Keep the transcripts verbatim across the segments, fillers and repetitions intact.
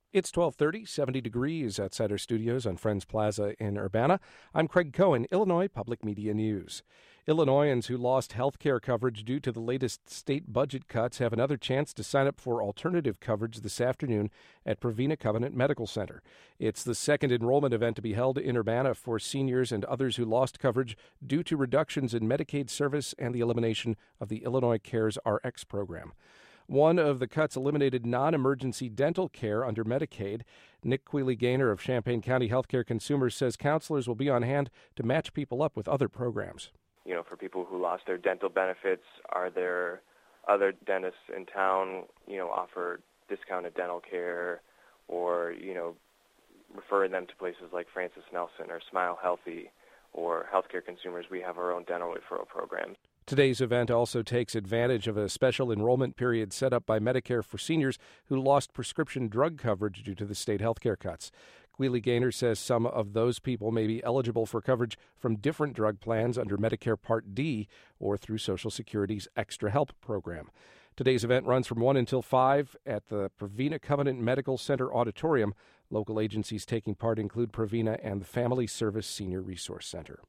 It's twelve thirty, seventy degrees outside our studios on Friends Plaza in Urbana. I'm Craig Cohen, Illinois Public Media News. Illinoisans who lost health care coverage due to the latest state budget cuts have another chance to sign up for alternative coverage this afternoon at Prevena Covenant Medical Center. It's the second enrollment event to be held in Urbana for seniors and others who lost coverage due to reductions in Medicaid service and the elimination of the Illinois Cares R X program. One of the cuts eliminated non-emergency dental care under Medicaid. Nick Quealy-Gaynor of Champaign County Healthcare Consumers says counselors will be on hand to match people up with other programs. You know, for people who lost their dental benefits, are there other dentists in town, you know, offer discounted dental care or, you know, referring them to places like Francis Nelson or Smile Healthy or Healthcare Consumers. We have our own dental referral program. Today's event also takes advantage of a special enrollment period set up by Medicare for seniors who lost prescription drug coverage due to the state health care cuts. Quealy-Gaynor says some of those people may be eligible for coverage from different drug plans under Medicare Part D or through Social Security's Extra Help program. Today's event runs from one until five at the Prevena Covenant Medical Center Auditorium. Local agencies taking part include Prevena and the Family Service Senior Resource Center.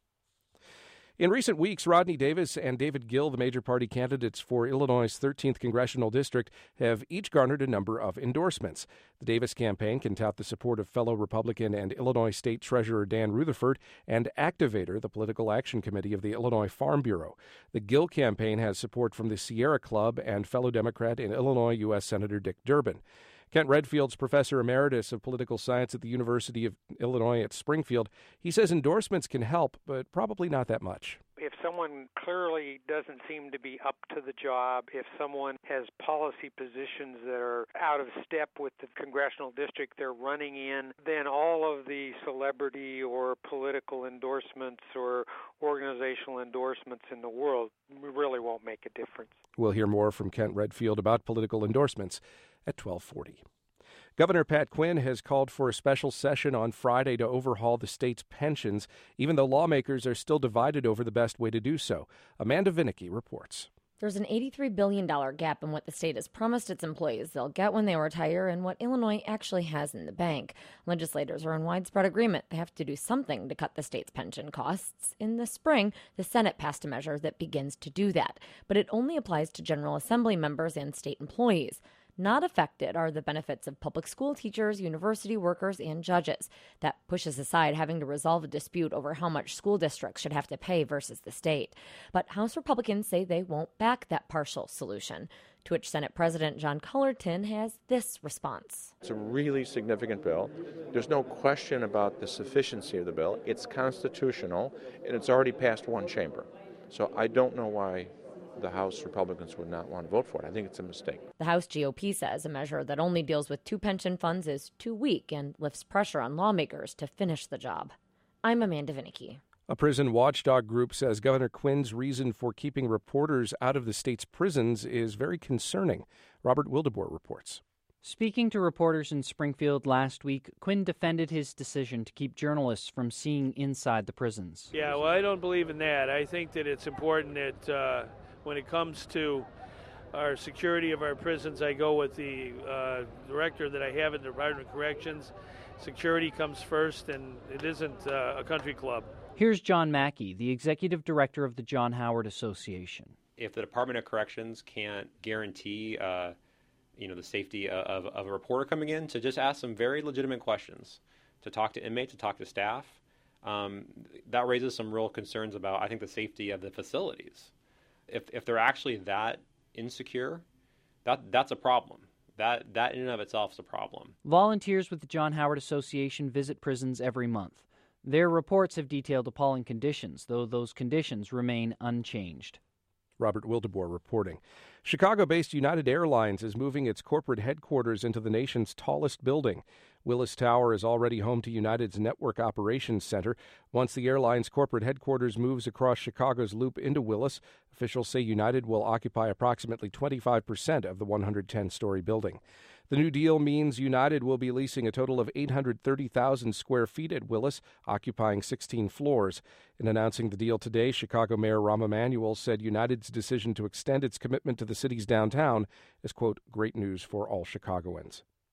In recent weeks, Rodney Davis and David Gill, the major party candidates for Illinois' thirteenth congressional district, have each garnered a number of endorsements. The Davis campaign can tout the support of fellow Republican and Illinois State Treasurer Dan Rutherford and Activator, the political action committee of the Illinois Farm Bureau. The Gill campaign has support from the Sierra Club and fellow Democrat in Illinois U S Senator Dick Durbin. Kent Redfield's professor emeritus of political science at the University of Illinois at Springfield. He says endorsements can help, but probably not that much. If someone clearly doesn't seem to be up to the job, if someone has policy positions that are out of step with the congressional district they're running in, then all of the celebrity or political endorsements or organizational endorsements in the world really won't make a difference. We'll hear more from Kent Redfield about political endorsements at twelve forty. Governor Pat Quinn has called for a special session on Friday to overhaul the state's pensions, even though lawmakers are still divided over the best way to do so. Amanda Vinicky reports. There's an eighty-three billion dollars gap in what the state has promised its employees they'll get when they retire and what Illinois actually has in the bank. Legislators are in widespread agreement they have to do something to cut the state's pension costs. In the spring, the Senate passed a measure that begins to do that, but it only applies to General Assembly members and state employees. Not affected are the benefits of public school teachers, university workers, and judges. That pushes aside having to resolve a dispute over how much school districts should have to pay versus the state. But House Republicans say they won't back that partial solution, to which Senate President John Cullerton has this response. It's a really significant bill. There's no question about the sufficiency of the bill. It's constitutional, and it's already passed one chamber. So I don't know why the House Republicans would not want to vote for it. I think it's a mistake. The House G O P says a measure that only deals with two pension funds is too weak and lifts pressure on lawmakers to finish the job. I'm Amanda Vinicky. A prison watchdog group says Governor Quinn's reason for keeping reporters out of the state's prisons is very concerning. Robert Wildeboer reports. Speaking to reporters in Springfield last week, Quinn defended his decision to keep journalists from seeing inside the prisons. Yeah, well, I don't believe in that. I think that it's important that uh, when it comes to our security of our prisons, I go with the uh, director that I have in the Department of Corrections. Security comes first, and it isn't uh, a country club. Here's John Mackey, the executive director of the John Howard Association. If the Department of Corrections can't guarantee uh, you know, the safety of, of a reporter coming in, to just ask some very legitimate questions, to talk to inmates, to talk to staff, um, that raises some real concerns about, I think, the safety of the facilities. If if they're actually that insecure, that that's a problem. That that in and of itself is a problem. Volunteers with the John Howard Association visit prisons every month. Their reports have detailed appalling conditions, though those conditions remain unchanged. Robert Wildeboer reporting. Chicago-based United Airlines is moving its corporate headquarters into the nation's tallest building. Willis Tower is already home to United's Network Operations Center. Once the airline's corporate headquarters moves across Chicago's loop into Willis, officials say United will occupy approximately twenty-five percent of the one hundred ten story building. The new deal means United will be leasing a total of eight hundred thirty thousand square feet at Willis, occupying sixteen floors. In announcing the deal today, Chicago Mayor Rahm Emanuel said United's decision to extend its commitment to the city's downtown is, quote, great news for all Chicagoans.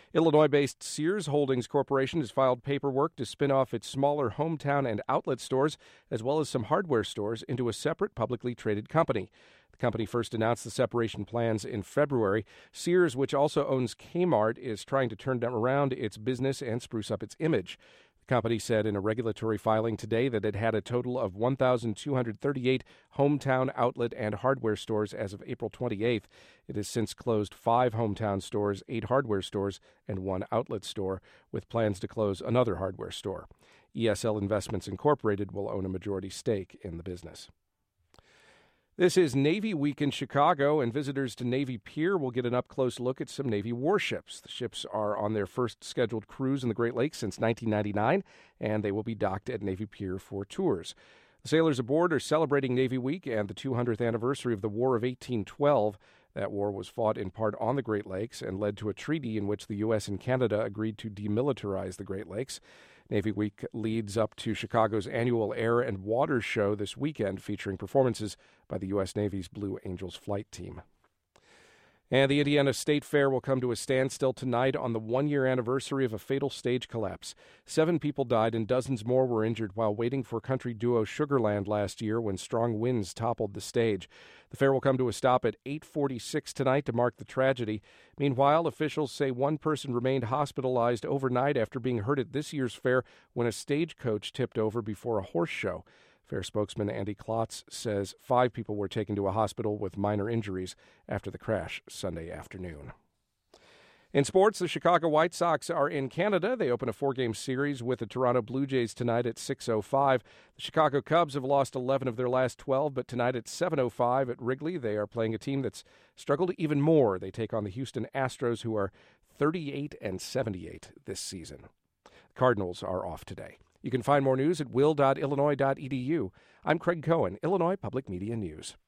Illinois-based Sears Holdings Corporation has filed paperwork to spin off its smaller hometown and outlet stores, as well as some hardware stores, into a separate publicly traded company. The company first announced the separation plans in February. Sears, which also owns Kmart, is trying to turn around its business and spruce up its image. The company said in a regulatory filing today that it had a total of one thousand two hundred thirty-eight hometown, outlet, and hardware stores as of April twenty-eighth. It has since closed five hometown stores, eight hardware stores, and one outlet store, with plans to close another hardware store. E S L Investments Incorporated will own a majority stake in the business. This is Navy Week in Chicago, and visitors to Navy Pier will get an up-close look at some Navy warships. The ships are on their first scheduled cruise in the Great Lakes since nineteen ninety-nine, and they will be docked at Navy Pier for tours. The sailors aboard are celebrating Navy Week and the two hundredth anniversary of the War of eighteen twelve. That war was fought in part on the Great Lakes and led to a treaty in which the U S and Canada agreed to demilitarize the Great Lakes. Navy Week leads up to Chicago's annual Air and Water Show this weekend, featuring performances by the U S Navy's Blue Angels flight team. And the Indiana State Fair will come to a standstill tonight on the one-year anniversary of a fatal stage collapse. Seven people died and dozens more were injured while waiting for country duo Sugarland last year when strong winds toppled the stage. The fair will come to a stop at eight forty-six tonight to mark the tragedy. Meanwhile, officials say one person remained hospitalized overnight after being hurt at this year's fair when a stagecoach tipped over before a horse show. Fair spokesman Andy Klotz says five people were taken to a hospital with minor injuries after the crash Sunday afternoon. In sports, the Chicago White Sox are in Canada. They open a four-game series with the Toronto Blue Jays tonight at six oh five. The Chicago Cubs have lost eleven of their last twelve, but tonight at seven oh five at Wrigley, they are playing a team that's struggled even more. They take on the Houston Astros, who are thirty-eight and seventy-eight this season. The Cardinals are off today. You can find more news at will dot illinois dot e d u. I'm Craig Cohen, Illinois Public Media News.